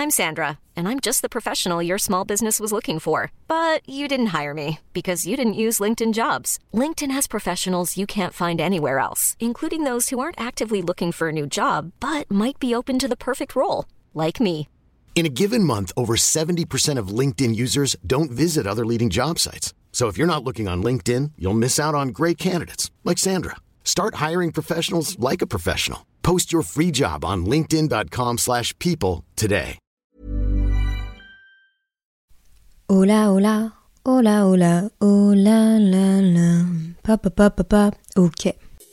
I'm Sandra, and I'm just the professional your small business was looking for. But you didn't hire me because you didn't use LinkedIn Jobs. LinkedIn has professionals you can't find anywhere else, including those who aren't actively looking for a new job, but might be open to the perfect role, like me. In a given month, over 70% of LinkedIn users don't visit other leading job sites. So if you're not looking on LinkedIn, you'll miss out on great candidates like Sandra. Start hiring professionals like a professional. Post your free job on linkedin.com/people today. Hola, hola, hola, hola, hola, la, la, pa, pa, pa, pa, pa. Ok.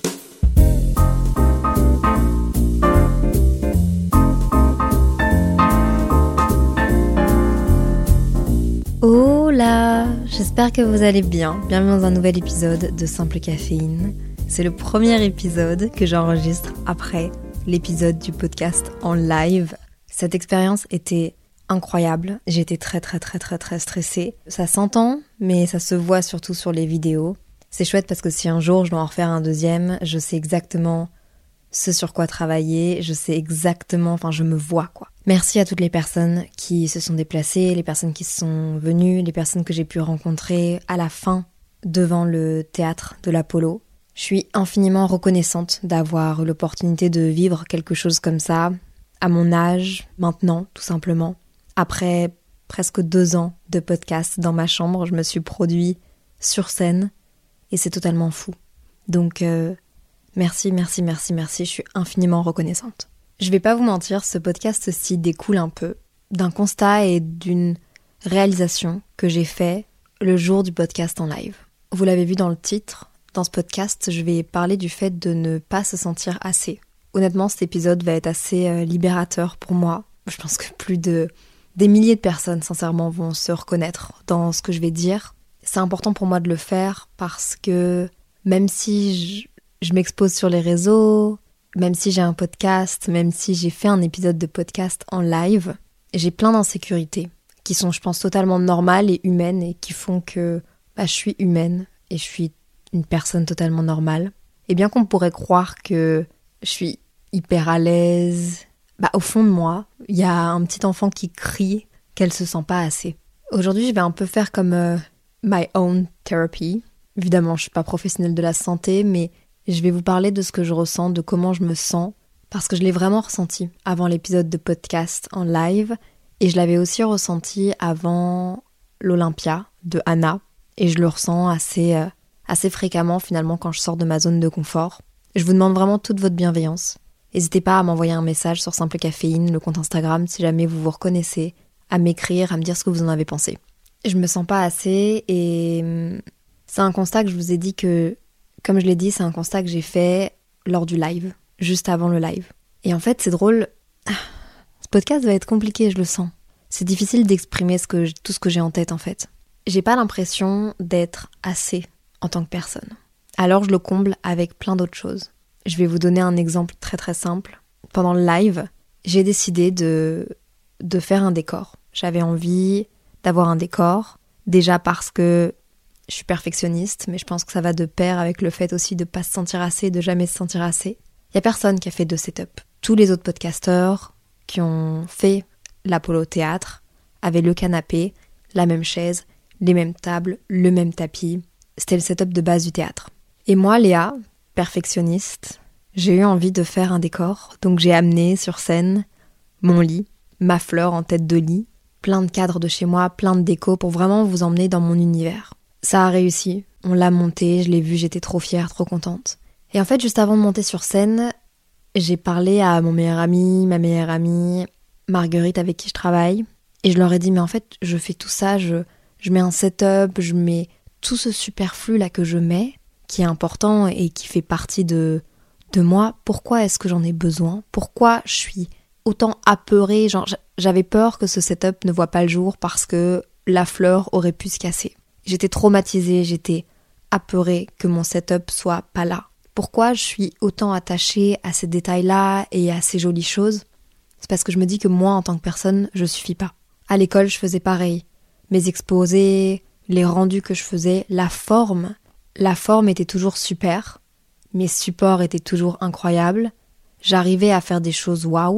Hola, j'espère que vous allez bien. Bienvenue dans un nouvel épisode de Simple Caféine. C'est le premier épisode que j'enregistre après l'épisode du podcast en live. Cette expérience était incroyable. J'étais très stressée. Ça s'entend, mais ça se voit surtout sur les vidéos. C'est chouette parce que si un jour je dois en refaire un deuxième, je sais exactement ce sur quoi travailler, je sais exactement, je me vois quoi. Merci à toutes les personnes qui se sont déplacées, les personnes qui sont venues, les personnes que j'ai pu rencontrer à la fin devant le théâtre de l'Apollo. Je suis infiniment reconnaissante d'avoir l'opportunité de vivre quelque chose comme ça, à mon âge, maintenant, tout simplement. Après presque 2 ans de podcast dans ma chambre, je me suis produit sur scène et c'est totalement fou. Donc merci, je suis infiniment reconnaissante. Je vais pas vous mentir, ce podcast-ci découle un peu d'un constat et d'une réalisation que j'ai fait le jour du podcast en live. Vous l'avez vu dans le titre, dans ce podcast, je vais parler du fait de ne pas se sentir assez. Honnêtement, cet épisode va être assez libérateur pour moi. Je pense que des milliers de personnes, sincèrement, vont se reconnaître dans ce que je vais dire. C'est important pour moi de le faire parce que même si je m'expose sur les réseaux, même si j'ai un podcast, même si j'ai fait un épisode de podcast en live, j'ai plein d'insécurités qui sont, je pense, totalement normales et humaines et qui font que je suis humaine et je suis une personne totalement normale. Et bien qu'on pourrait croire que je suis hyper à l'aise, au fond de moi, il y a un petit enfant qui crie qu'elle se sent pas assez. Aujourd'hui, je vais un peu faire comme my own therapy. Évidemment, je suis pas professionnelle de la santé, mais je vais vous parler de ce que je ressens, de comment je me sens, parce que je l'ai vraiment ressenti avant l'épisode de podcast en live, et je l'avais aussi ressenti avant l'Olympia de Anna, et je le ressens assez fréquemment finalement quand je sors de ma zone de confort. Je vous demande vraiment toute votre bienveillance. N'hésitez pas à m'envoyer un message sur Simple Caféine, le compte Instagram, si jamais vous vous reconnaissez, à m'écrire, à me dire ce que vous en avez pensé. Je me sens pas assez, et c'est un constat que je vous ai dit que, comme je l'ai dit, c'est un constat que j'ai fait lors du live, juste avant le live. Et en fait, c'est drôle, ce podcast va être compliqué, je le sens. C'est difficile d'exprimer tout ce que j'ai en tête, en fait. J'ai pas l'impression d'être assez en tant que personne. Alors je le comble avec plein d'autres choses. Je vais vous donner un exemple très simple. Pendant le live, j'ai décidé de faire un décor. J'avais envie d'avoir un décor, déjà parce que je suis perfectionniste, mais je pense que ça va de pair avec le fait aussi de pas se sentir assez, de jamais se sentir assez. Il y a personne qui a fait 2 setups. Tous les autres podcasteurs qui ont fait l'Apollo Théâtre avaient le canapé, la même chaise, les mêmes tables, le même tapis. C'était le setup de base du théâtre. Et moi, Léa, perfectionniste, j'ai eu envie de faire un décor, donc j'ai amené sur scène mon lit, ma fleur en tête de lit, plein de cadres de chez moi, plein de déco pour vraiment vous emmener dans mon univers. Ça a réussi, on l'a monté, je l'ai vu, j'étais trop fière, trop contente. Et en fait, juste avant de monter sur scène, j'ai parlé à mon meilleur ami, ma meilleure amie, Marguerite avec qui je travaille, et je leur ai dit, mais en fait, je fais tout ça, je mets un setup, je mets tout ce superflu là que je mets, qui est important et qui fait partie de moi, pourquoi est-ce que j'en ai besoin ? Pourquoi je suis autant apeurée ? J'avais peur que ce setup ne voit pas le jour parce que la fleur aurait pu se casser. J'étais traumatisée, j'étais apeurée que mon setup soit pas là. Pourquoi je suis autant attachée à ces détails-là et à ces jolies choses ? C'est parce que je me dis que moi, en tant que personne, je suffis pas. À l'école, je faisais pareil. Mes exposés, les rendus que je faisais, la forme était toujours super. Mes supports étaient toujours incroyables. J'arrivais à faire des choses waouh.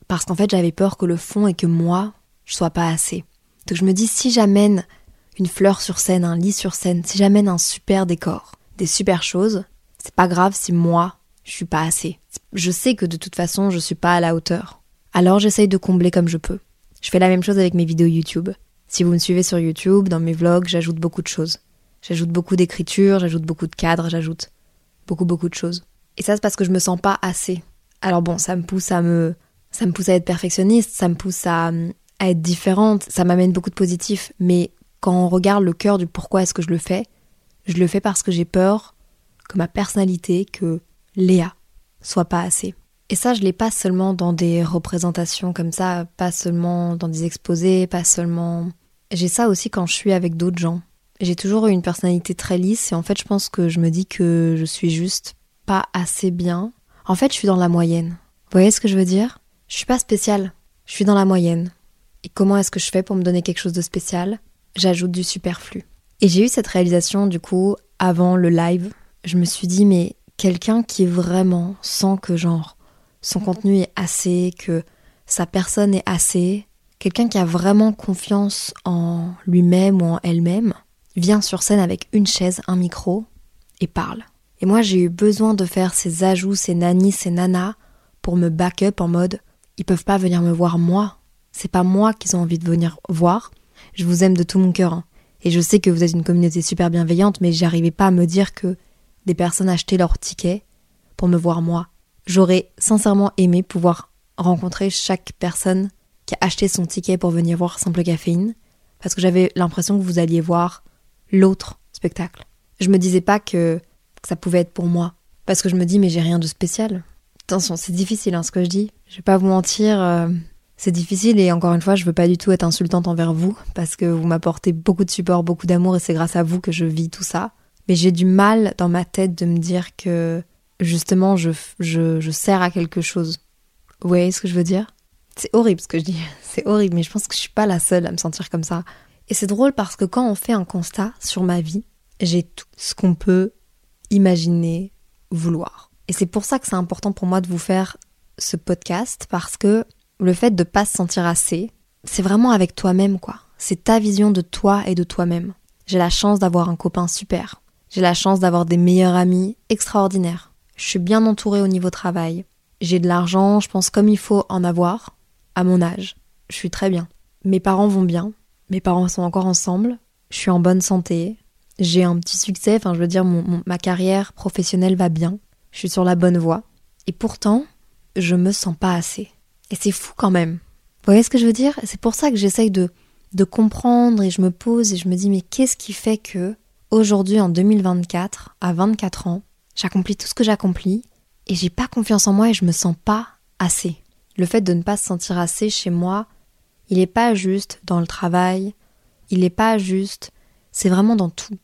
Parce qu'en fait, j'avais peur que le fond et que moi, je sois pas assez. Donc je me dis, si j'amène une fleur sur scène, un lit sur scène, si j'amène un super décor, des super choses, c'est pas grave si moi, je suis pas assez. Je sais que de toute façon, je suis pas à la hauteur. Alors j'essaye de combler comme je peux. Je fais la même chose avec mes vidéos YouTube. Si vous me suivez sur YouTube, dans mes vlogs, j'ajoute beaucoup de choses. J'ajoute beaucoup d'écriture, j'ajoute beaucoup de cadres, j'ajoute beaucoup de choses. Et ça, c'est parce que je me sens pas assez. Alors bon, ça me pousse à être perfectionniste, ça me pousse à être différente, ça m'amène beaucoup de positif. Mais quand on regarde le cœur du pourquoi est-ce que je le fais parce que j'ai peur que ma personnalité, que Léa, soit pas assez. Et ça, je l'ai pas seulement dans des représentations comme ça, pas seulement dans des exposés, pas seulement... J'ai ça aussi quand je suis avec d'autres gens. J'ai toujours eu une personnalité très lisse et en fait, je pense que je me dis que je suis juste pas assez bien. En fait, je suis dans la moyenne. Vous voyez ce que je veux dire ? Je suis pas spéciale, je suis dans la moyenne. Et comment est-ce que je fais pour me donner quelque chose de spécial ? J'ajoute du superflu. Et j'ai eu cette réalisation, du coup, avant le live. Je me suis dit, mais quelqu'un qui vraiment sent que genre son contenu est assez, que sa personne est assez, quelqu'un qui a vraiment confiance en lui-même ou en elle-même, vient sur scène avec une chaise, un micro et parle. Et moi, j'ai eu besoin de faire ces ajouts, ces nannis, ces nanas pour me back up en mode ils peuvent pas venir me voir moi. C'est pas moi qu'ils ont envie de venir voir. Je vous aime de tout mon cœur. Et je sais que vous êtes une communauté super bienveillante, mais j'arrivais pas à me dire que des personnes achetaient leur ticket pour me voir moi. J'aurais sincèrement aimé pouvoir rencontrer chaque personne qui a acheté son ticket pour venir voir Simple Caféine, parce que j'avais l'impression que vous alliez voir l'autre spectacle. Je me disais pas que ça pouvait être pour moi, parce que je me dis mais j'ai rien de spécial. Attention, c'est difficile ce que je dis, je vais pas vous mentir, c'est difficile et encore une fois je veux pas du tout être insultante envers vous, parce que vous m'apportez beaucoup de support, beaucoup d'amour et c'est grâce à vous que je vis tout ça. Mais j'ai du mal dans ma tête de me dire que justement je sers à quelque chose. Vous voyez ce que je veux dire ? C'est horrible ce que je dis, c'est horrible, mais je pense que je suis pas la seule à me sentir comme ça. Et c'est drôle parce que quand on fait un constat sur ma vie, j'ai tout ce qu'on peut imaginer, vouloir. Et c'est pour ça que c'est important pour moi de vous faire ce podcast, parce que le fait de pas se sentir assez, c'est vraiment avec toi-même quoi. C'est ta vision de toi et de toi-même. J'ai la chance d'avoir un copain super. J'ai la chance d'avoir des meilleurs amis extraordinaires. Je suis bien entourée au niveau travail. J'ai de l'argent, je pense comme il faut en avoir, à mon âge. Je suis très bien. Mes parents vont bien. Mes parents sont encore ensemble. Je suis en bonne santé. J'ai un petit succès, je veux dire, ma carrière professionnelle va bien. Je suis sur la bonne voie. Et pourtant, je me sens pas assez. Et c'est fou quand même. Vous voyez ce que je veux dire ? C'est pour ça que j'essaye de comprendre et je me pose et je me dis mais qu'est-ce qui fait que aujourd'hui en 2024, à 24 ans, j'accomplis tout ce que j'accomplis et j'ai pas confiance en moi et je me sens pas assez. Le fait de ne pas se sentir assez chez moi, il est pas juste dans le travail, il est pas juste, c'est vraiment dans tout.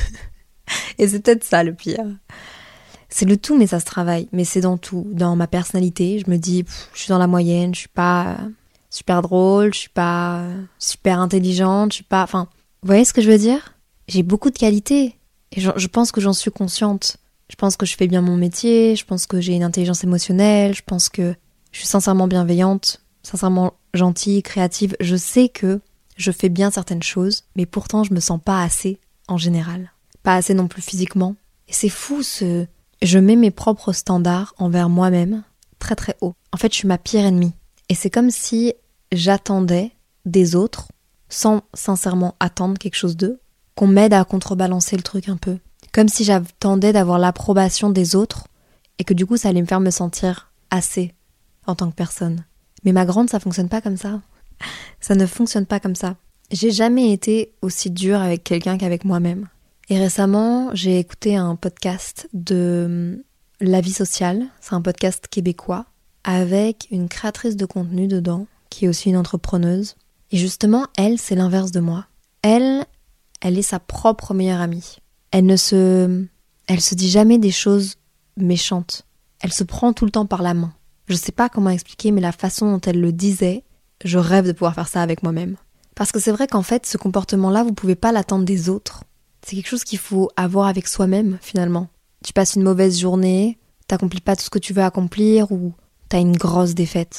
Et c'est peut-être ça le pire. C'est le tout mais ça se travaille, mais c'est dans tout. Dans ma personnalité, je me dis, je suis dans la moyenne, je suis pas super drôle, je suis pas super intelligente, je suis pas... Vous voyez ce que je veux dire ? J'ai beaucoup de qualités et je pense que j'en suis consciente. Je pense que je fais bien mon métier, je pense que j'ai une intelligence émotionnelle, je pense que je suis sincèrement bienveillante, sincèrement gentille, créative. Je sais que je fais bien certaines choses, mais pourtant je me sens pas assez en général. Pas assez non plus physiquement. Et c'est fou Je mets mes propres standards envers moi-même très très haut. En fait, je suis ma pire ennemie. Et c'est comme si j'attendais des autres, sans sincèrement attendre quelque chose d'eux, qu'on m'aide à contrebalancer le truc un peu. Comme si j'attendais d'avoir l'approbation des autres et que du coup ça allait me faire me sentir assez en tant que personne. Mais ma grande, ça fonctionne pas comme ça. Ça ne fonctionne pas comme ça. J'ai jamais été aussi dure avec quelqu'un qu'avec moi-même. Et récemment, j'ai écouté un podcast de La Vie Sociale, c'est un podcast québécois, avec une créatrice de contenu dedans, qui est aussi une entrepreneuse. Et justement, elle, c'est l'inverse de moi. Elle est sa propre meilleure amie. Elle se dit jamais des choses méchantes. Elle se prend tout le temps par la main. Je sais pas comment expliquer, mais la façon dont elle le disait, je rêve de pouvoir faire ça avec moi-même. Parce que c'est vrai qu'en fait, ce comportement-là, vous pouvez pas l'attendre des autres. C'est quelque chose qu'il faut avoir avec soi-même, finalement. Tu passes une mauvaise journée, t'accomplis pas tout ce que tu veux accomplir ou t'as une grosse défaite.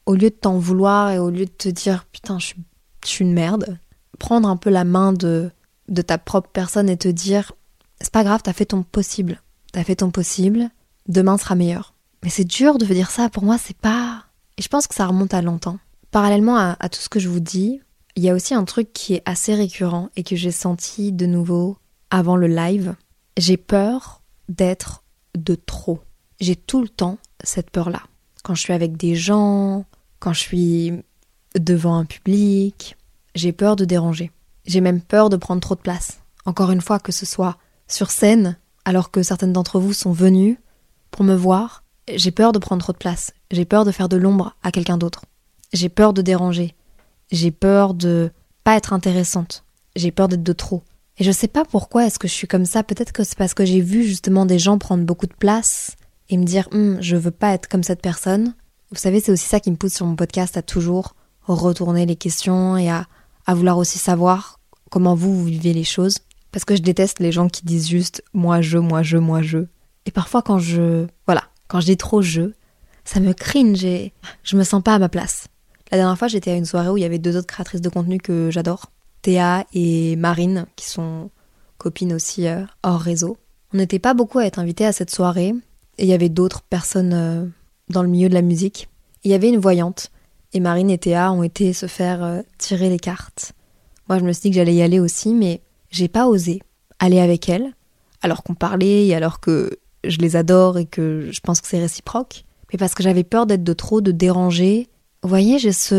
au lieu de t'en vouloir et au lieu de te dire « Putain, je suis une merde », prendre un peu la main de ta propre personne et te dire « C'est pas grave, t'as fait ton possible. T'as fait ton possible, demain sera meilleur. » Mais c'est dur de dire ça, pour moi c'est pas... Et je pense que ça remonte à longtemps. Parallèlement à tout ce que je vous dis, il y a aussi un truc qui est assez récurrent et que j'ai senti de nouveau avant le live. J'ai peur d'être de trop. J'ai tout le temps cette peur-là. Quand je suis avec des gens, quand je suis devant un public, j'ai peur de déranger. J'ai même peur de prendre trop de place. Encore une fois, que ce soit sur scène, alors que certaines d'entre vous sont venus pour me voir, j'ai peur de prendre trop de place. J'ai peur de faire de l'ombre à quelqu'un d'autre. J'ai peur de déranger. J'ai peur de pas être intéressante. J'ai peur d'être de trop. Et je sais pas pourquoi est-ce que je suis comme ça. Peut-être que c'est parce que j'ai vu justement des gens prendre beaucoup de place et me dire je veux pas être comme cette personne. Vous savez, c'est aussi ça qui me pousse sur mon podcast à toujours retourner les questions et à vouloir aussi savoir comment vous vivez les choses. Parce que je déteste les gens qui disent juste moi je. Et parfois quand je dis trop je, ça me cringe, je me sens pas à ma place. La dernière fois, j'étais à une soirée où il y avait 2 autres créatrices de contenu que j'adore, Théa et Marine, qui sont copines aussi hors réseau. On n'était pas beaucoup à être invités à cette soirée, et il y avait d'autres personnes dans le milieu de la musique. Il y avait une voyante, et Marine et Théa ont été se faire tirer les cartes. Moi, je me suis dit que j'allais y aller aussi, mais j'ai pas osé aller avec elle, alors qu'on parlait, et alors que je les adore et que je pense que c'est réciproque, mais parce que j'avais peur d'être de trop, de déranger. Vous voyez,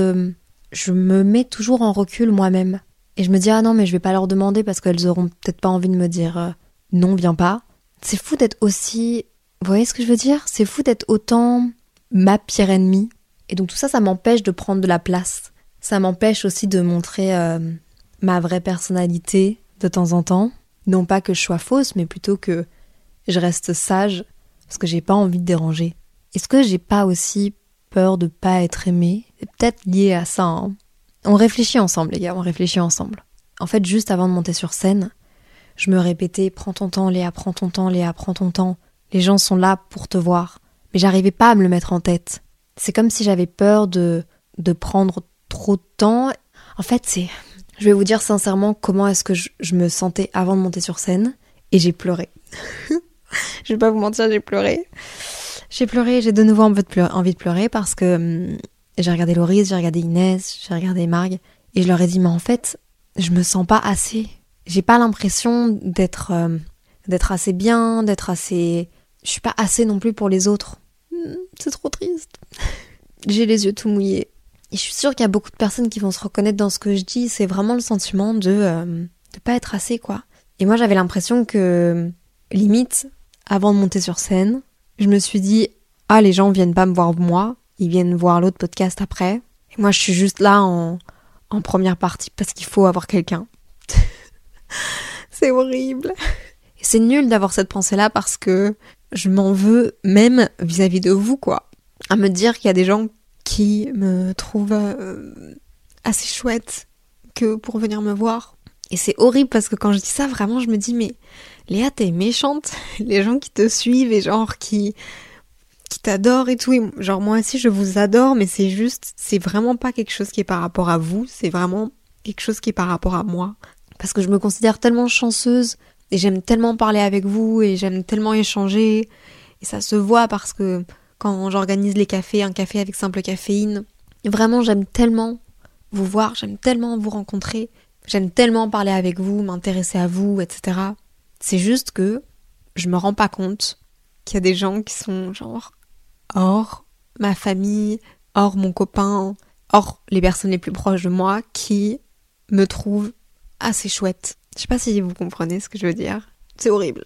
je me mets toujours en recul moi-même. Et je me dis, ah non, mais je vais pas leur demander parce qu'elles auront peut-être pas envie de me dire non, viens pas. C'est fou d'être aussi... Vous voyez ce que je veux dire ? C'est fou d'être autant ma pire ennemie. Et donc tout ça, ça m'empêche de prendre de la place. Ça m'empêche aussi de montrer ma vraie personnalité de temps en temps. Non pas que je sois fausse, mais plutôt que je reste sage parce que j'ai pas envie de déranger. Est-ce que j'ai pas aussi peur de pas être aimée ? C'est peut-être lié à ça, hein. On réfléchit ensemble, les gars, on réfléchit ensemble. En fait, juste avant de monter sur scène, je me répétais « Prends ton temps, Léa, prends ton temps, Léa, prends ton temps. Les gens sont là pour te voir. » Mais j'arrivais pas à me le mettre en tête. C'est comme si j'avais peur de prendre trop de temps. En fait, je vais vous dire sincèrement comment est-ce que je me sentais avant de monter sur scène. Et j'ai pleuré. Je vais pas vous mentir, j'ai pleuré. J'ai de nouveau envie de pleurer parce que j'ai regardé Loris, j'ai regardé Inès, j'ai regardé Marg et je leur ai dit mais en fait, je me sens pas assez. J'ai pas l'impression d'être assez bien, je suis pas assez non plus pour les autres. C'est trop triste. J'ai les yeux tout mouillés. Et je suis sûre qu'il y a beaucoup de personnes qui vont se reconnaître dans ce que je dis. C'est vraiment le sentiment de pas être assez, quoi. Et moi, j'avais l'impression que, limite, avant de monter sur scène, je me suis dit « Ah, les gens viennent pas me voir moi, ils viennent voir l'autre podcast après. » Et moi, je suis juste là en première partie parce qu'il faut avoir quelqu'un. C'est horrible. Et c'est nul d'avoir cette pensée-là parce que je m'en veux même vis-à-vis de vous, quoi. À me dire qu'il y a des gens qui me trouvent assez chouette que pour venir me voir. Et c'est horrible parce que quand je dis ça, vraiment, je me dis, mais Léa, t'es méchante. Les gens qui te suivent et genre qui t'adorent et tout. Et genre, moi aussi, je vous adore, mais c'est vraiment pas quelque chose qui est par rapport à vous. C'est vraiment quelque chose qui est par rapport à moi. Parce que je me considère tellement chanceuse et j'aime tellement parler avec vous et j'aime tellement échanger. Et ça se voit parce que quand j'organise les cafés, un café avec Simple Caféine, vraiment, j'aime tellement vous voir, j'aime tellement vous rencontrer. J'aime tellement parler avec vous, m'intéresser à vous, etc. C'est juste que je me rends pas compte qu'il y a des gens qui sont genre hors ma famille, hors mon copain, hors les personnes les plus proches de moi qui me trouvent assez chouette. Je sais pas si vous comprenez ce que je veux dire. C'est horrible.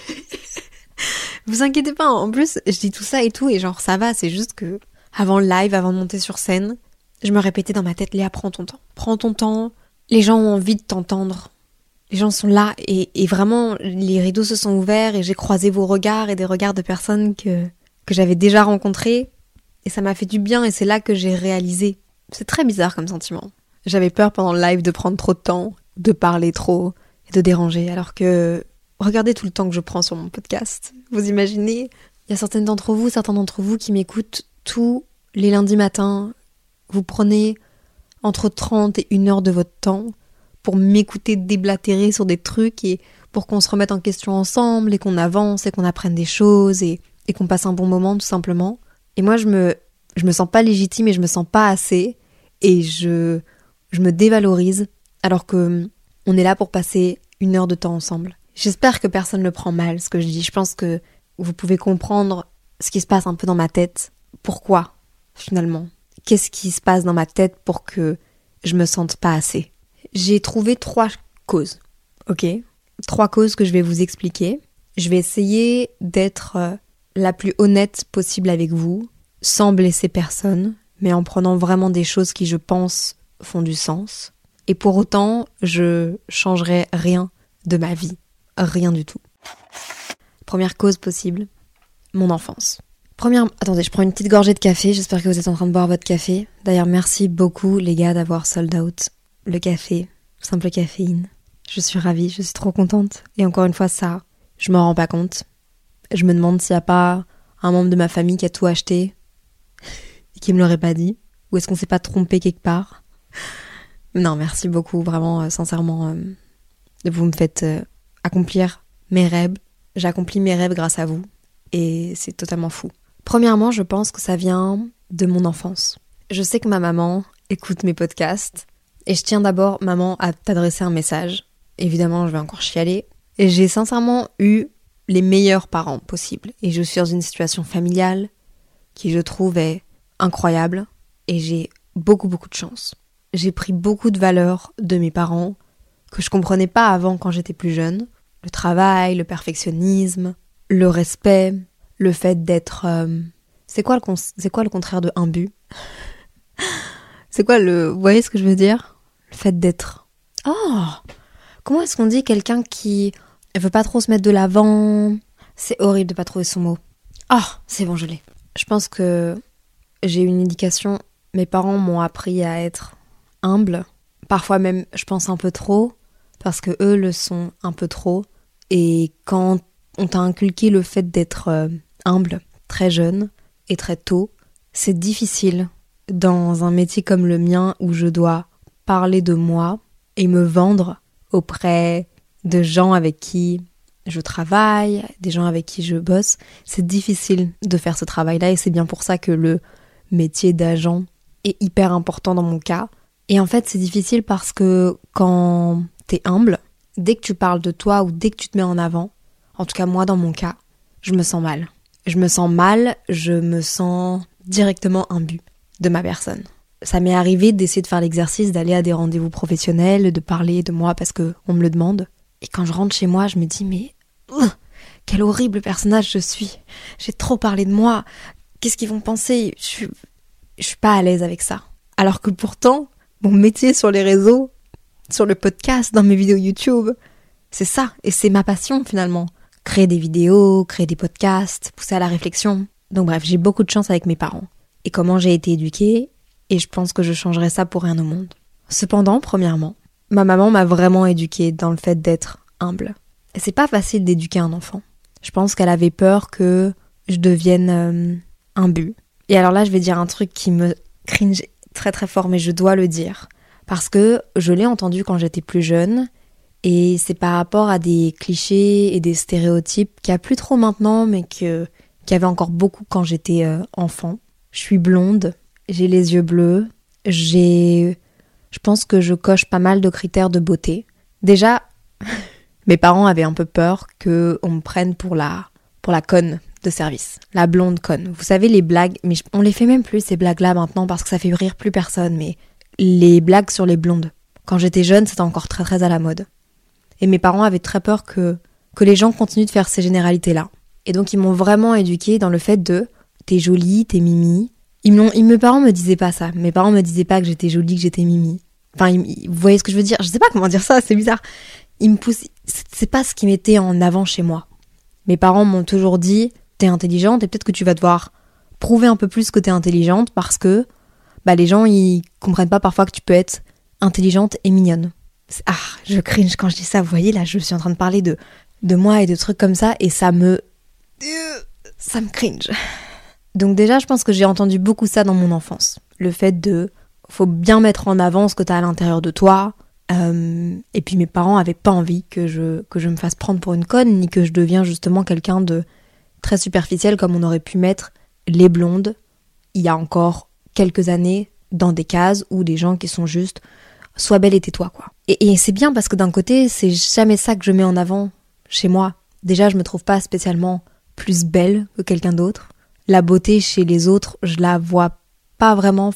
Vous inquiétez pas, en plus, je dis tout ça et tout, et genre ça va, c'est juste que avant le live, avant de monter sur scène, je me répétais dans ma tête, Léa, prends ton temps. Prends ton temps. Les gens ont envie de t'entendre. Les gens sont là et vraiment, les rideaux se sont ouverts et j'ai croisé vos regards et des regards de personnes que j'avais déjà rencontrées. Et ça m'a fait du bien et c'est là que j'ai réalisé. C'est très bizarre comme sentiment. J'avais peur pendant le live de prendre trop de temps, de parler trop et de déranger. Alors que, regardez tout le temps que je prends sur mon podcast. Vous imaginez, il y a certains d'entre vous qui m'écoutent tous les lundis matins, vous prenez entre 30 et 1 heure de votre temps pour m'écouter déblatérer sur des trucs et pour qu'on se remette en question ensemble et qu'on avance et qu'on apprenne des choses et qu'on passe un bon moment tout simplement. Et moi je me sens pas légitime et je me sens pas assez et je me dévalorise alors que on est là pour passer 1 heure de temps ensemble. J'espère que personne ne le prend mal ce que je dis. Je pense que vous pouvez comprendre ce qui se passe un peu dans ma tête. Pourquoi finalement ? Qu'est-ce qui se passe dans ma tête pour que je me sente pas assez ? J'ai trouvé 3 causes, ok ? 3 causes que je vais vous expliquer. Je vais essayer d'être la plus honnête possible avec vous, sans blesser personne, mais en prenant vraiment des choses qui, je pense, font du sens. Et pour autant, je changerai rien de ma vie. Rien du tout. Première cause possible, mon enfance. Attendez, je prends une petite gorgée de café, j'espère que vous êtes en train de boire votre café. D'ailleurs, merci beaucoup les gars d'avoir sold out le café, simple caféine. Je suis ravie, je suis trop contente. Et encore une fois, ça, je m'en rends pas compte. Je me demande s'il n'y a pas un membre de ma famille qui a tout acheté et qui me l'aurait pas dit. Ou est-ce qu'on s'est pas trompé quelque part ? Non, merci beaucoup, vraiment, sincèrement. Vous me faites accomplir mes rêves. J'accomplis mes rêves grâce à vous. Et c'est totalement fou. Premièrement, je pense que ça vient de mon enfance. Je sais que ma maman écoute mes podcasts. Et je tiens d'abord, maman, à t'adresser un message. Évidemment, je vais encore chialer. Et j'ai sincèrement eu les meilleurs parents possibles. Et je suis dans une situation familiale qui, je trouve, est incroyable. Et j'ai beaucoup de chance. J'ai pris beaucoup de valeurs de mes parents que je comprenais pas avant quand j'étais plus jeune. Le travail, le perfectionnisme, le respect, le fait d'être... C'est quoi le contraire de imbu ? C'est quoi vous voyez ce que je veux dire ? Le fait d'être... Oh ! Comment est-ce qu'on dit quelqu'un qui veut pas trop se mettre de l'avant ? C'est horrible de pas trouver son mot. Oh, c'est bon, je l'ai. Je pense que j'ai eu une éducation... Mes parents m'ont appris à être humble. Parfois même, je pense un peu trop, parce que eux le sont un peu trop. Et quand on t'a inculqué le fait d'être humble, très jeune et très tôt, c'est difficile dans un métier comme le mien où je dois parler de moi et me vendre auprès de gens avec qui je travaille, des gens avec qui je bosse. C'est difficile de faire ce travail-là et c'est bien pour ça que le métier d'agent est hyper important dans mon cas. Et en fait, c'est difficile parce que quand t'es humble, dès que tu parles de toi ou dès que tu te mets en avant, en tout cas moi dans mon cas, je me sens mal. Je me sens directement imbu de ma personne. Ça m'est arrivé d'essayer de faire l'exercice, d'aller à des rendez-vous professionnels, de parler de moi parce qu'on me le demande. Et quand je rentre chez moi, je me dis mais quel horrible personnage je suis. J'ai trop parlé de moi. Qu'est-ce qu'ils vont penser ? Je suis pas à l'aise avec ça. Alors que pourtant, mon métier sur les réseaux, sur le podcast, dans mes vidéos YouTube, c'est ça. Et c'est ma passion finalement. Créer des vidéos, créer des podcasts, pousser à la réflexion. Donc bref, j'ai beaucoup de chance avec mes parents. Et comment j'ai été éduquée, et je pense que je changerais ça pour rien au monde. Cependant, premièrement, ma maman m'a vraiment éduquée dans le fait d'être humble. Et c'est pas facile d'éduquer un enfant. Je pense qu'elle avait peur que je devienne imbu. Et alors là, je vais dire un truc qui me cringe très très fort, mais je dois le dire. Parce que je l'ai entendu quand j'étais plus jeune, et c'est par rapport à des clichés et des stéréotypes qu'il n'y a plus trop maintenant, mais qu'il y avait encore beaucoup quand j'étais enfant. Je suis blonde, j'ai les yeux bleus, je pense que je coche pas mal de critères de beauté. Déjà, mes parents avaient un peu peur qu'on me prenne pour la conne de service, la blonde conne. Vous savez, les blagues, mais on les fait même plus ces blagues-là maintenant parce que ça fait rire plus personne, mais les blagues sur les blondes. Quand j'étais jeune, c'était encore très très à la mode. Et mes parents avaient très peur que les gens continuent de faire ces généralités-là. Et donc ils m'ont vraiment éduquée dans le fait de t'es jolie, t'es mimi. Mes parents me disaient pas ça. Mes parents me disaient pas que j'étais jolie, que j'étais mimi. Enfin, vous voyez ce que je veux dire ? Je sais pas comment dire ça, c'est bizarre. Ils me poussent. C'est pas ce qui mettait en avant chez moi. Mes parents m'ont toujours dit t'es intelligente et peut-être que tu vas devoir prouver un peu plus que t'es intelligente parce que les gens ils comprennent pas parfois que tu peux être intelligente et mignonne. Je cringe quand je dis ça, vous voyez là, je suis en train de parler de moi et de trucs comme ça et ça me cringe. Donc déjà, je pense que j'ai entendu beaucoup ça dans mon enfance. Le fait de faut bien mettre en avant ce que t'as à l'intérieur de toi. Et puis mes parents avaient pas envie que je me fasse prendre pour une conne, ni que je devienne justement quelqu'un de très superficiel comme on aurait pu mettre les blondes il y a encore quelques années dans des cases où des gens qui sont juste sois belle et tais-toi quoi. Et c'est bien parce que d'un côté c'est jamais ça que je mets en avant chez moi. Déjà je me trouve pas spécialement plus belle que quelqu'un d'autre. La beauté chez les autres je la vois pas vraiment.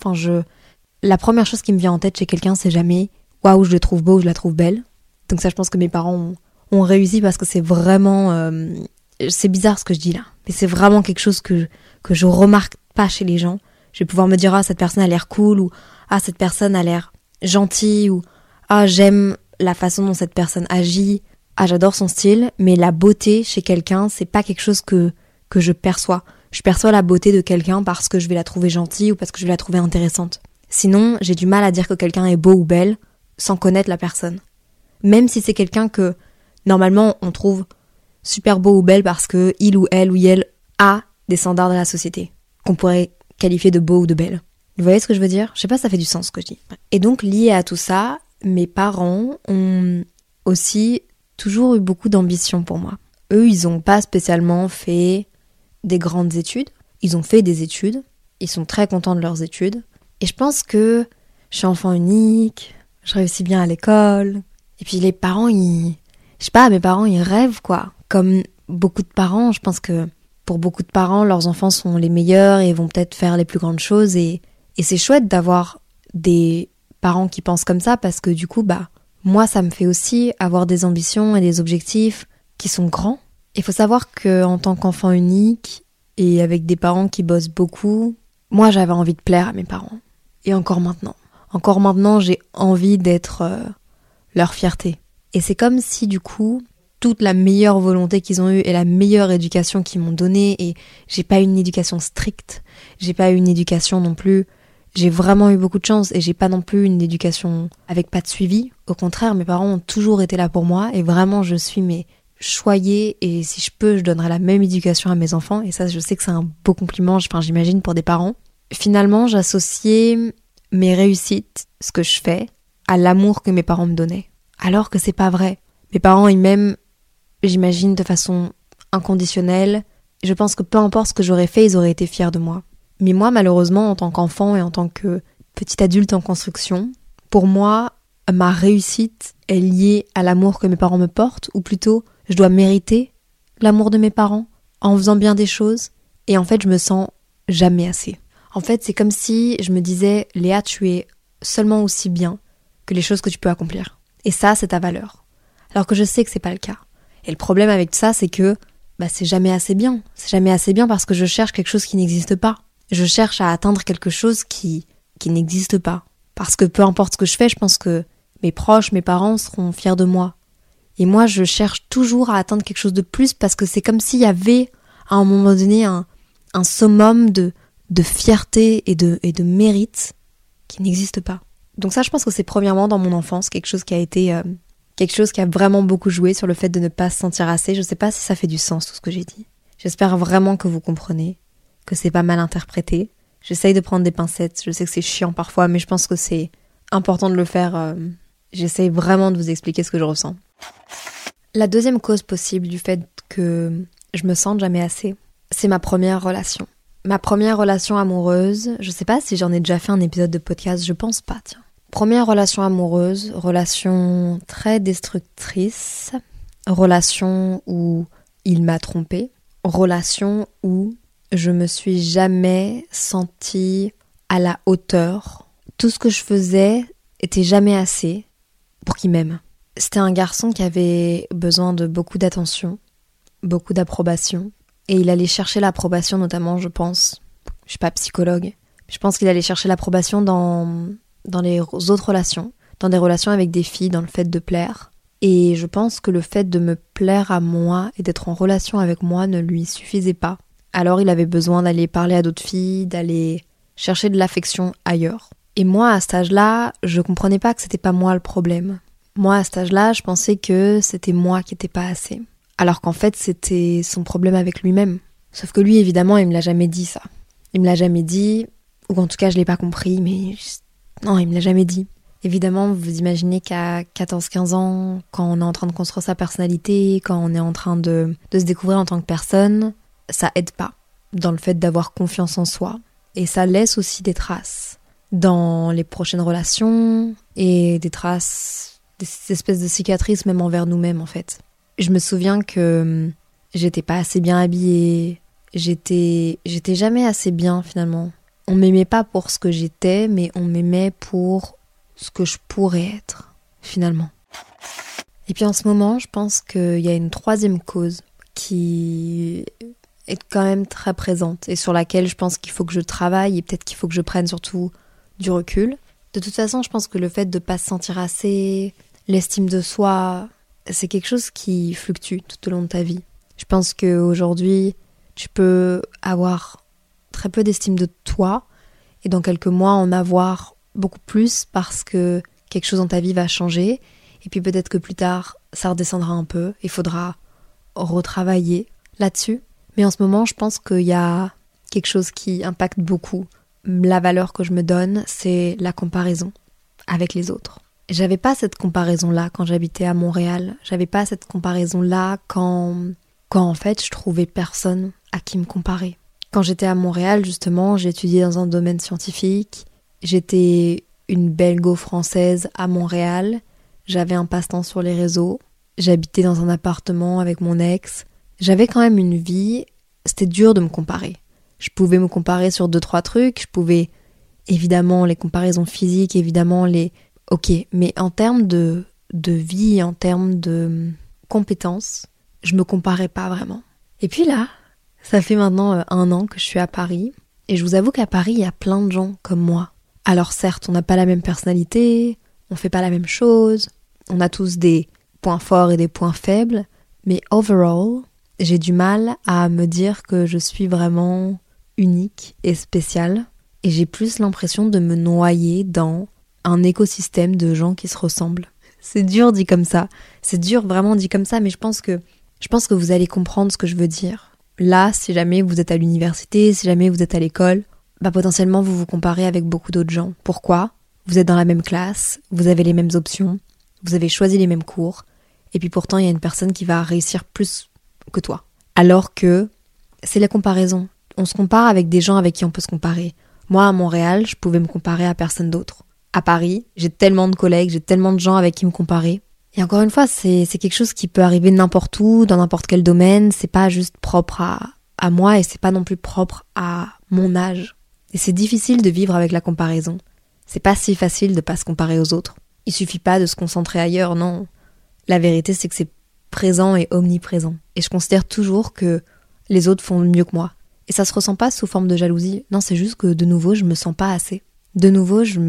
La première chose qui me vient en tête chez quelqu'un c'est jamais waouh, je le trouve beau, je la trouve belle. Donc ça, je pense que mes parents ont réussi parce que c'est vraiment... c'est bizarre ce que je dis là, mais c'est vraiment quelque chose que je remarque pas chez les gens. Je vais pouvoir me dire, ah, cette personne a l'air cool, ou ah, cette personne a l'air gentille, ou ah, j'aime la façon dont cette personne agit, ah, j'adore son style, mais la beauté chez quelqu'un, c'est pas quelque chose que je perçois. Je perçois la beauté de quelqu'un parce que je vais la trouver gentille ou parce que je vais la trouver intéressante. Sinon, j'ai du mal à dire que quelqu'un est beau ou belle sans connaître la personne. Même si c'est quelqu'un que, normalement, on trouve super beau ou belle parce que il ou elle a des standards de la société, qu'on pourrait qualifier de beau ou de belle. Vous voyez ce que je veux dire ? Je sais pas si ça fait du sens ce que je dis. Et donc, lié à tout ça, mes parents ont aussi toujours eu beaucoup d'ambition pour moi. Eux, ils ont pas spécialement fait des grandes études. Ils ont fait des études. Ils sont très contents de leurs études. Et je pense que je suis enfant unique, je réussis bien à l'école. Et puis les parents, mes parents, ils rêvent, quoi. Comme beaucoup de parents, je pense que pour beaucoup de parents, leurs enfants sont les meilleurs et vont peut-être faire les plus grandes choses. Et c'est chouette d'avoir des parents qui pensent comme ça parce que du coup, moi, ça me fait aussi avoir des ambitions et des objectifs qui sont grands. Il faut savoir qu'en tant qu'enfant unique et avec des parents qui bossent beaucoup, moi, j'avais envie de plaire à mes parents. Et encore maintenant. Encore maintenant, j'ai envie d'être leur fierté. Et c'est comme si, du coup, toute la meilleure volonté qu'ils ont eue et la meilleure éducation qu'ils m'ont donnée, et j'ai pas eu une éducation stricte, j'ai pas eu une éducation non plus, j'ai vraiment eu beaucoup de chance, et j'ai pas non plus une éducation avec pas de suivi. Au contraire, mes parents ont toujours été là pour moi, et vraiment, je suis choyée, et si je peux, je donnerai la même éducation à mes enfants, et ça, je sais que c'est un beau compliment, j'imagine, pour des parents. Finalement, j'associais mes réussites, ce que je fais, à l'amour que mes parents me donnaient. Alors que c'est pas vrai. Mes parents, ils m'aiment, j'imagine, de façon inconditionnelle. Je pense que peu importe ce que j'aurais fait, ils auraient été fiers de moi. Mais moi, malheureusement, en tant qu'enfant et en tant que petit adulte en construction, pour moi, ma réussite est liée à l'amour que mes parents me portent, ou plutôt, je dois mériter l'amour de mes parents en faisant bien des choses. Et en fait, je me sens jamais assez. En fait, c'est comme si je me disais, Léa, tu es seulement aussi bien que les choses que tu peux accomplir. Et ça, c'est ta valeur. Alors que je sais que c'est pas le cas. Et le problème avec ça, c'est que c'est jamais assez bien. C'est jamais assez bien parce que je cherche quelque chose qui n'existe pas. Je cherche à atteindre quelque chose qui n'existe pas. Parce que peu importe ce que je fais, je pense que mes proches, mes parents seront fiers de moi. Et moi, je cherche toujours à atteindre quelque chose de plus parce que c'est comme s'il y avait, à un moment donné, un summum de fierté et de mérite qui n'existe pas. Donc ça, je pense que c'est premièrement dans mon enfance quelque chose qui a été quelque chose qui a vraiment beaucoup joué sur le fait de ne pas se sentir assez. Je sais pas si ça fait du sens tout ce que j'ai dit. J'espère vraiment que vous comprenez, que c'est pas mal interprété. J'essaye de prendre des pincettes, je sais que c'est chiant parfois, mais je pense que c'est important de le faire. J'essaye vraiment de vous expliquer ce que je ressens. La deuxième cause possible du fait que je me sente jamais assez, c'est ma première relation. Ma première relation amoureuse, je sais pas si j'en ai déjà fait un épisode de podcast, je pense pas, tiens. Première relation amoureuse, relation très destructrice, relation où il m'a trompée, relation où je me suis jamais sentie à la hauteur. Tout ce que je faisais était jamais assez pour qu'il m'aime. C'était un garçon qui avait besoin de beaucoup d'attention, beaucoup d'approbation. Et il allait chercher l'approbation notamment, je pense. Je suis pas psychologue. Je pense qu'il allait chercher l'approbation dans les autres relations. Dans des relations avec des filles, dans le fait de plaire. Et je pense que le fait de me plaire à moi et d'être en relation avec moi ne lui suffisait pas. Alors il avait besoin d'aller parler à d'autres filles, d'aller chercher de l'affection ailleurs. Et moi, à cet âge-là, je comprenais pas que c'était pas moi le problème. Moi, à cet âge-là, je pensais que c'était moi qui étais pas assez. Alors qu'en fait, c'était son problème avec lui-même. Sauf que lui, évidemment, il me l'a jamais dit, ça. Il me l'a jamais dit, ou en tout cas, je l'ai pas compris, mais Non, il me l'a jamais dit. Évidemment, vous imaginez qu'à 14-15 ans, quand on est en train de construire sa personnalité, quand on est en train de se découvrir en tant que personne, ça aide pas dans le fait d'avoir confiance en soi. Et ça laisse aussi des traces dans les prochaines relations et des traces, des espèces de cicatrices même envers nous-mêmes en fait. Je me souviens que j'étais pas assez bien habillée, j'étais jamais assez bien finalement. On m'aimait pas pour ce que j'étais, mais on m'aimait pour ce que je pourrais être, finalement. Et puis en ce moment, je pense qu'il y a une troisième cause qui est quand même très présente et sur laquelle je pense qu'il faut que je travaille et peut-être qu'il faut que je prenne surtout du recul. De toute façon, je pense que le fait de pas se sentir assez, l'estime de soi, c'est quelque chose qui fluctue tout au long de ta vie. Je pense qu'aujourd'hui, tu peux avoir très peu d'estime de toi et dans quelques mois en avoir beaucoup plus parce que quelque chose dans ta vie va changer et puis peut-être que plus tard ça redescendra un peu, il faudra retravailler là-dessus. Mais en ce moment je pense qu'il y a quelque chose qui impacte beaucoup la valeur que je me donne, c'est la comparaison avec les autres. J'avais pas cette comparaison-là quand j'habitais à Montréal, j'avais pas cette comparaison-là quand en fait je trouvais personne à qui me comparer. Quand j'étais à Montréal justement, j'étudiais dans un domaine scientifique. J'étais une belgo-française à Montréal, j'avais un passe-temps sur les réseaux, j'habitais dans un appartement avec mon ex, j'avais quand même une vie, c'était dur de me comparer. Je pouvais me comparer sur 2-3 trucs, je pouvais, évidemment, les comparaisons physiques, évidemment, Ok, mais en termes de vie, en termes de compétences, je me comparais pas vraiment. Et puis là, ça fait maintenant 1 an que je suis à Paris, et je vous avoue qu'à Paris, il y a plein de gens comme moi. Alors certes, on n'a pas la même personnalité, on fait pas la même chose, on a tous des points forts et des points faibles, mais overall, j'ai du mal à me dire que je suis vraiment unique et spéciale, et j'ai plus l'impression de me noyer dans un écosystème de gens qui se ressemblent. C'est dur dit comme ça, c'est dur vraiment dit comme ça, mais je pense que vous allez comprendre ce que je veux dire. Là, si jamais vous êtes à l'université, si jamais vous êtes à l'école, potentiellement vous vous comparez avec beaucoup d'autres gens. Pourquoi ? Vous êtes dans la même classe, vous avez les mêmes options, vous avez choisi les mêmes cours, et puis pourtant il y a une personne qui va réussir plus que toi. Alors que c'est la comparaison. On se compare avec des gens avec qui on peut se comparer. Moi, à Montréal, je pouvais me comparer à personne d'autre. À Paris, j'ai tellement de collègues, j'ai tellement de gens avec qui me comparer. Et encore une fois, c'est quelque chose qui peut arriver n'importe où, dans n'importe quel domaine. C'est pas juste propre à moi et c'est pas non plus propre à mon âge. Et c'est difficile de vivre avec la comparaison. C'est pas si facile de pas se comparer aux autres. Il suffit pas de se concentrer ailleurs, non. La vérité, c'est que c'est présent et omniprésent. Et je considère toujours que les autres font mieux que moi. Et ça se ressent pas sous forme de jalousie. Non, c'est juste que de nouveau, je me sens pas assez. De nouveau, je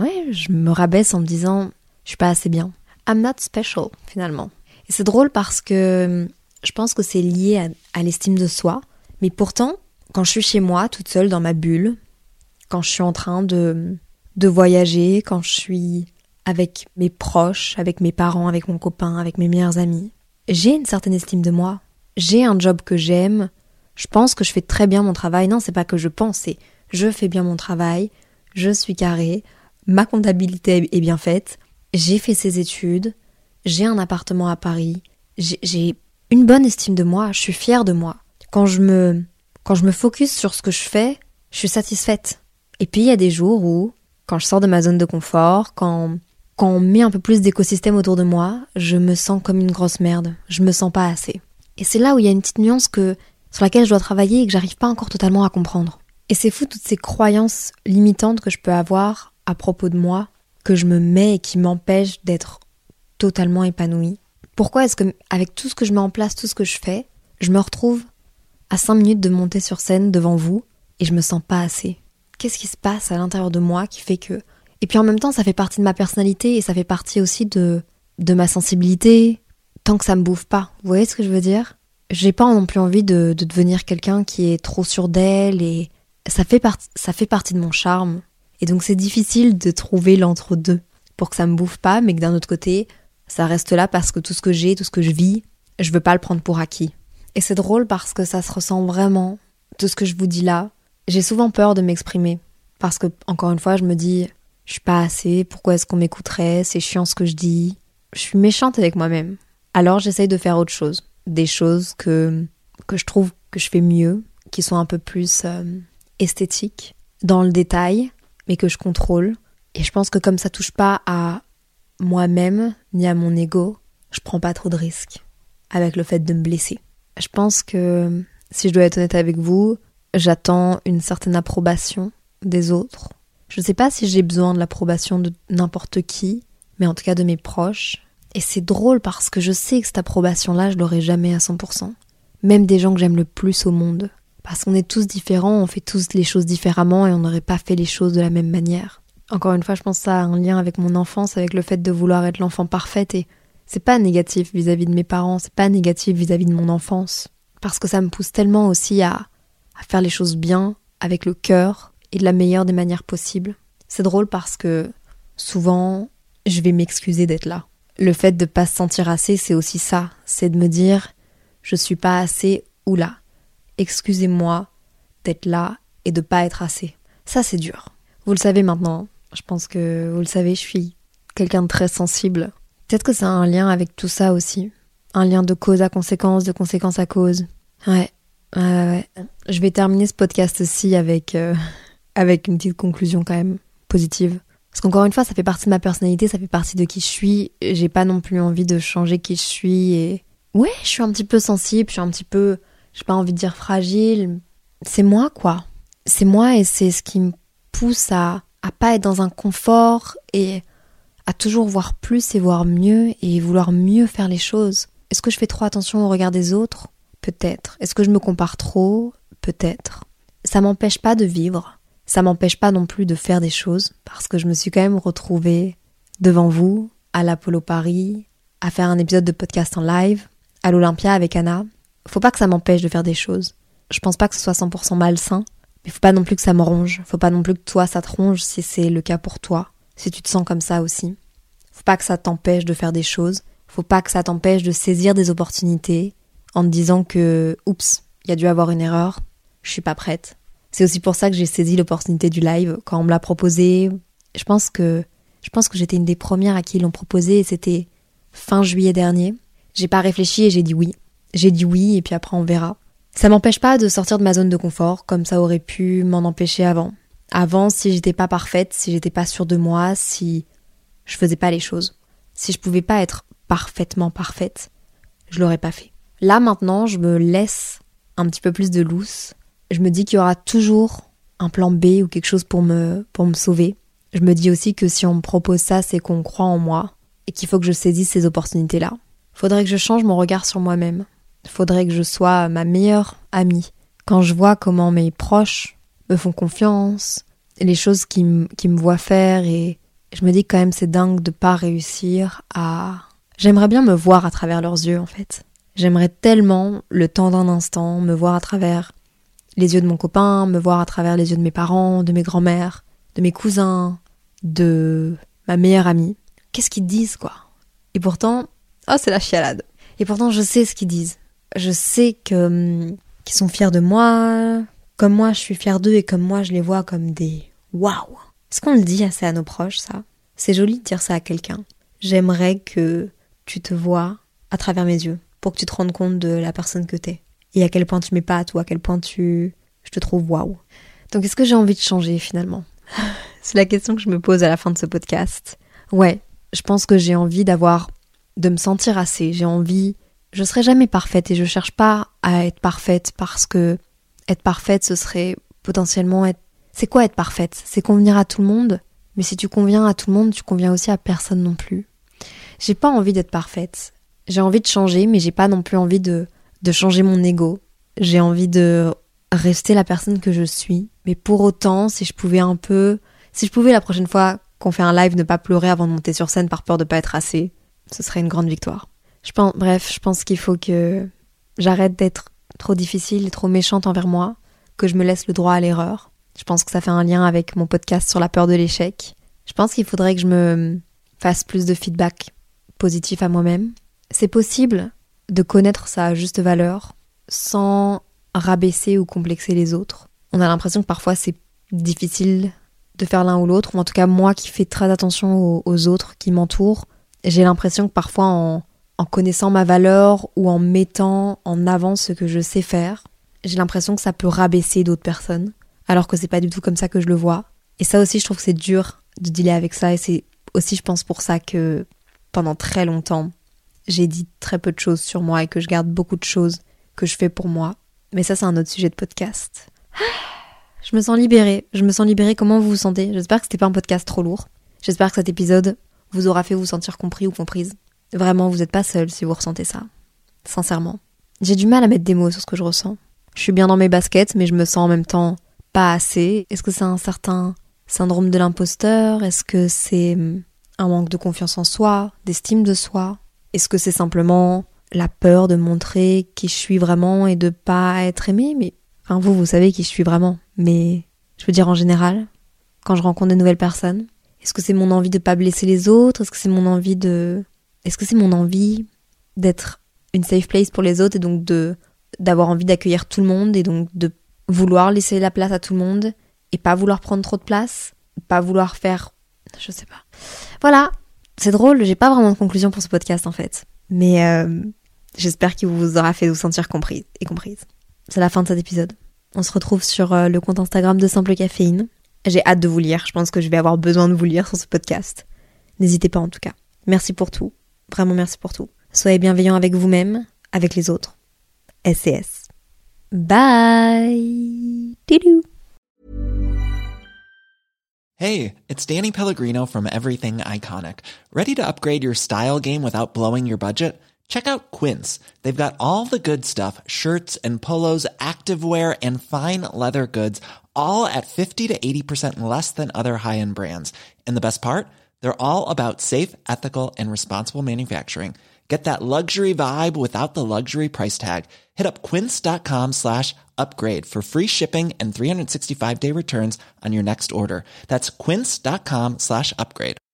me rabaisse en me disant « je suis pas assez bien ». I'm not special, finalement. Et c'est drôle parce que je pense que c'est lié à l'estime de soi. Mais pourtant, quand je suis chez moi, toute seule dans ma bulle, quand je suis en train de voyager, quand je suis avec mes proches, avec mes parents, avec mon copain, avec mes meilleurs amis, j'ai une certaine estime de moi. J'ai un job que j'aime. Je pense que je fais très bien mon travail. Non, c'est pas que je pense, c'est je fais bien mon travail. Je suis carrée, ma comptabilité est bien faite, j'ai fait ces études, j'ai un appartement à Paris, j'ai une bonne estime de moi, je suis fière de moi. Quand je me focus sur ce que je fais, je suis satisfaite. Et puis il y a des jours où, quand je sors de ma zone de confort, quand on met un peu plus d'écosystème autour de moi, je me sens comme une grosse merde, je me sens pas assez. Et c'est là où il y a une petite nuance sur laquelle je dois travailler et que j'arrive pas encore totalement à comprendre. Et c'est fou toutes ces croyances limitantes que je peux avoir à propos de moi, que je me mets et qui m'empêchent d'être totalement épanouie. Pourquoi est-ce que, avec tout ce que je mets en place, tout ce que je fais, je me retrouve à 5 minutes de monter sur scène devant vous et je me sens pas assez ? Qu'est-ce qui se passe à l'intérieur de moi qui fait que... Et puis en même temps, ça fait partie de ma personnalité et ça fait partie aussi de ma sensibilité, tant que ça me bouffe pas. Vous voyez ce que je veux dire ? J'ai pas non plus envie de devenir quelqu'un qui est trop sûr d'elle et... Ça fait partie de mon charme. Et donc c'est difficile de trouver l'entre-deux pour que ça me bouffe pas, mais que d'un autre côté, ça reste là parce que tout ce que j'ai, tout ce que je vis, je veux pas le prendre pour acquis. Et c'est drôle parce que ça se ressent vraiment, tout ce que je vous dis là. J'ai souvent peur de m'exprimer. Parce que, encore une fois, je me dis, je suis pas assez, pourquoi est-ce qu'on m'écouterait, c'est chiant ce que je dis. Je suis méchante avec moi-même. Alors j'essaye de faire autre chose. Des choses que je trouve que je fais mieux, qui sont un peu plus esthétiques, dans le détail, mais que je contrôle. Et je pense que comme ça touche pas à moi-même, ni à mon ego, je prends pas trop de risques avec le fait de me blesser. Je pense que, si je dois être honnête avec vous, j'attends une certaine approbation des autres. Je sais pas si j'ai besoin de l'approbation de n'importe qui, mais en tout cas de mes proches. Et c'est drôle parce que je sais que cette approbation-là, je l'aurai jamais à 100%. Même des gens que j'aime le plus au monde. Parce qu'on est tous différents, on fait tous les choses différemment et on n'aurait pas fait les choses de la même manière. Encore une fois, je pense que ça a un lien avec mon enfance, avec le fait de vouloir être l'enfant parfaite, et c'est pas négatif vis-à-vis de mes parents, c'est pas négatif vis-à-vis de mon enfance. Parce que ça me pousse tellement aussi à faire les choses bien, avec le cœur et de la meilleure des manières possibles. C'est drôle parce que souvent, je vais m'excuser d'être là. Le fait de pas se sentir assez, c'est aussi ça. C'est de me dire, je suis pas assez ou là. Excusez-moi d'être là et de pas être assez. Ça, c'est dur. Vous le savez maintenant. Je pense que vous le savez, je suis quelqu'un de très sensible. Peut-être que ça a un lien avec tout ça aussi. Un lien de cause à conséquence, de conséquence à cause. Ouais. Je vais terminer ce podcast-ci avec une petite conclusion quand même positive. Parce qu'encore une fois, ça fait partie de ma personnalité, ça fait partie de qui je suis. J'ai pas non plus envie de changer qui je suis. Et ouais, je suis un petit peu sensible, je suis un petit peu, j'ai pas envie de dire fragile. C'est moi, quoi. C'est moi et c'est ce qui me pousse à pas être dans un confort et à toujours voir plus et voir mieux et vouloir mieux faire les choses. Est-ce que je fais trop attention au regard des autres ? Peut-être. Est-ce que je me compare trop ? Peut-être. Ça m'empêche pas de vivre. Ça m'empêche pas non plus de faire des choses parce que je me suis quand même retrouvée devant vous, à l'Apollo Paris, à faire un épisode de podcast en live, à l'Olympia avec Anna. Faut pas que ça m'empêche de faire des choses. Je pense pas que ce soit 100% malsain, mais faut pas non plus que ça me ronge. Faut pas non plus que toi ça te ronge si c'est le cas pour toi, si tu te sens comme ça aussi. Faut pas que ça t'empêche de faire des choses. Faut pas que ça t'empêche de saisir des opportunités en te disant que, oups, il y a dû avoir une erreur, je suis pas prête. C'est aussi pour ça que j'ai saisi l'opportunité du live quand on me l'a proposé. Je pense que j'étais une des premières à qui ils l'ont proposé et c'était fin juillet dernier. J'ai pas réfléchi et j'ai dit oui. J'ai dit oui et puis après on verra. Ça m'empêche pas de sortir de ma zone de confort comme ça aurait pu m'en empêcher avant. Avant, si j'étais pas parfaite, si j'étais pas sûre de moi, si je faisais pas les choses, si je pouvais pas être parfaitement parfaite, je l'aurais pas fait. Là maintenant, je me laisse un petit peu plus de loose. Je me dis qu'il y aura toujours un plan B ou quelque chose pour me sauver. Je me dis aussi que si on me propose ça, c'est qu'on croit en moi et qu'il faut que je saisisse ces opportunités-là. Faudrait que je change mon regard sur moi-même. Faudrait que je sois ma meilleure amie. Quand je vois comment mes proches me font confiance, les choses qu'ils me voient faire, et je me dis que quand même c'est dingue de pas réussir à... J'aimerais bien me voir à travers leurs yeux en fait. J'aimerais tellement, le temps d'un instant, me voir à travers les yeux de mon copain, me voir à travers les yeux de mes parents, de mes grands-mères, de mes cousins, de ma meilleure amie. Qu'est-ce qu'ils disent, quoi ? Et pourtant, oh, c'est la chialade. Et pourtant, je sais ce qu'ils disent. Je sais qu'ils sont fiers de moi, comme moi je suis fière d'eux et comme moi je les vois comme des waouh. Est-ce qu'on le dit assez à nos proches, ça ? C'est joli de dire ça à quelqu'un. J'aimerais que tu te vois à travers mes yeux pour que tu te rendes compte de la personne que t'es. Et à quel point tu m'épates ou à quel point je te trouve waouh. Donc est-ce que j'ai envie de changer finalement ? C'est la question que je me pose à la fin de ce podcast. Ouais, je pense que j'ai envie de me sentir assez. J'ai envie... Je serai jamais parfaite et je cherche pas à être parfaite parce que être parfaite, ce serait potentiellement être... C'est quoi être parfaite ? C'est convenir à tout le monde ? Mais si tu conviens à tout le monde, tu conviens aussi à personne non plus. J'ai pas envie d'être parfaite. J'ai envie de changer, mais j'ai pas non plus envie de changer mon ego. J'ai envie de rester la personne que je suis. Mais pour autant, si je pouvais la prochaine fois qu'on fait un live, ne pas pleurer avant de monter sur scène par peur de pas être assez, ce serait une grande victoire. Je pense qu'il faut que j'arrête d'être trop difficile et trop méchante envers moi, que je me laisse le droit à l'erreur. Je pense que ça fait un lien avec mon podcast sur la peur de l'échec. Je pense qu'il faudrait que je me fasse plus de feedback positif à moi-même. C'est possible de connaître sa juste valeur sans rabaisser ou complexer les autres. On a l'impression que parfois c'est difficile de faire l'un ou l'autre, ou en tout cas moi qui fais très attention aux autres qui m'entourent, j'ai l'impression que parfois en connaissant ma valeur ou en mettant en avant ce que je sais faire, j'ai l'impression que ça peut rabaisser d'autres personnes, alors que c'est pas du tout comme ça que je le vois. Et ça aussi, je trouve que c'est dur de dealer avec ça, et c'est aussi, je pense, pour ça que pendant très longtemps, j'ai dit très peu de choses sur moi et que je garde beaucoup de choses que je fais pour moi. Mais ça, c'est un autre sujet de podcast. Je me sens libérée. Comment vous vous sentez? J'espère que c'était pas un podcast trop lourd. J'espère que cet épisode vous aura fait vous sentir compris ou comprise. Vraiment, vous n'êtes pas seul si vous ressentez ça. Sincèrement. J'ai du mal à mettre des mots sur ce que je ressens. Je suis bien dans mes baskets, mais je me sens en même temps pas assez. Est-ce que c'est un certain syndrome de l'imposteur? Est-ce que c'est un manque de confiance en soi, d'estime de soi? Est-ce que c'est simplement la peur de montrer qui je suis vraiment et de pas être aimée? Mais enfin, vous savez qui je suis vraiment. Mais je veux dire en général, quand je rencontre de nouvelles personnes, est-ce que c'est mon envie de pas blesser les autres? Est-ce que c'est mon envie d'être une safe place pour les autres et donc d'avoir envie d'accueillir tout le monde et donc de vouloir laisser la place à tout le monde et pas vouloir prendre trop de place, pas vouloir faire... Je sais pas. Voilà, c'est drôle, j'ai pas vraiment de conclusion pour ce podcast en fait. Mais j'espère qu'il vous aura fait vous sentir comprise et comprise. C'est la fin de cet épisode. On se retrouve sur le compte Instagram de Simple Caféine. J'ai hâte de vous lire, je pense que je vais avoir besoin de vous lire sur ce podcast. N'hésitez pas en tout cas. Merci pour tout, vraiment merci pour tout. Soyez bienveillants avec vous-même, avec les autres. SCS. Bye. Didou. Hey, it's Danny Pellegrino from Everything Iconic. Ready to upgrade your style game without blowing your budget? Check out Quince. They've got all the good stuff, shirts and polos, activewear, and fine leather goods, all at 50 to 80% less than other high-end brands. And the best part? They're all about safe, ethical, and responsible manufacturing. Get that luxury vibe without the luxury price tag. Hit up quince.com/upgrade for free shipping and 365-day returns on your next order. That's quince.com/upgrade.